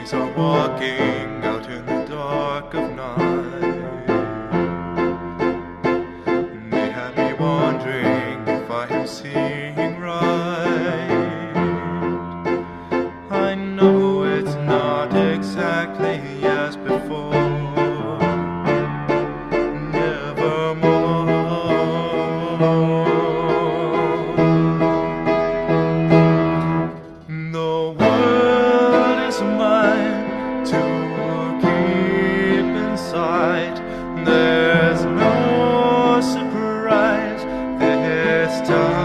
Trees are walking out in the dark of night. They have me wondering if I am seeing right. I know it's not exactly as before. The world is mine to keep inside. There's no surprise this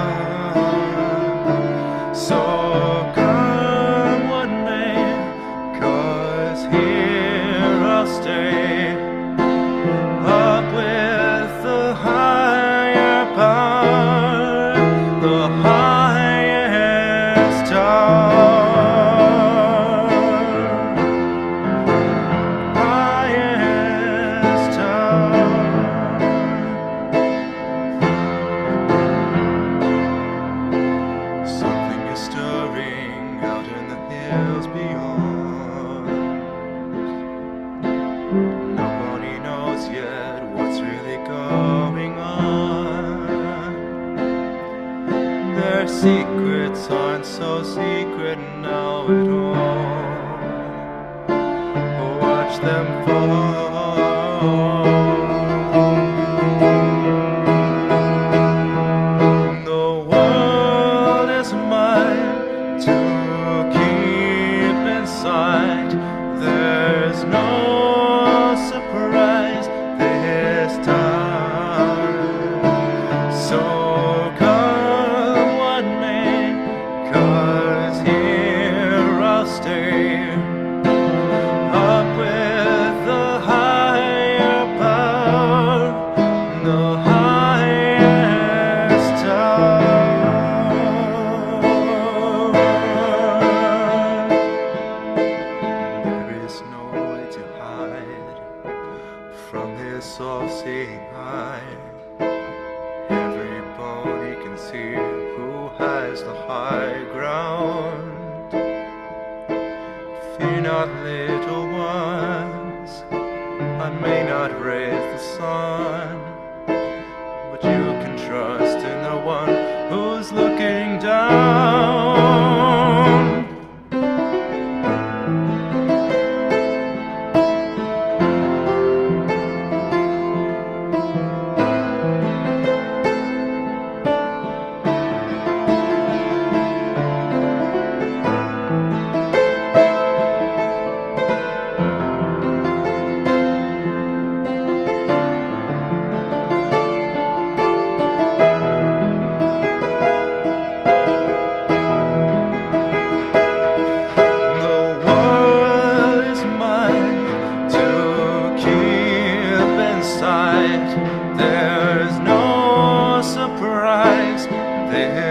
time. So come what may, 'cause here I'll stay, up with the higher power, the highest tower. Something is stirring out in the hills beyond. Nobody knows yet what's really going on. Their secrets aren't so secret now at all. Watch them fall. To keep inside, there's no surprise this time. So come what may, 'cause here I'll stay, up with the higher power, the highest tower. From this all-seeing eye, everybody can see who has the high ground. Fear not, little ones, I may not raise the sun, but you can trust in the one who's looking down. There's no surprise.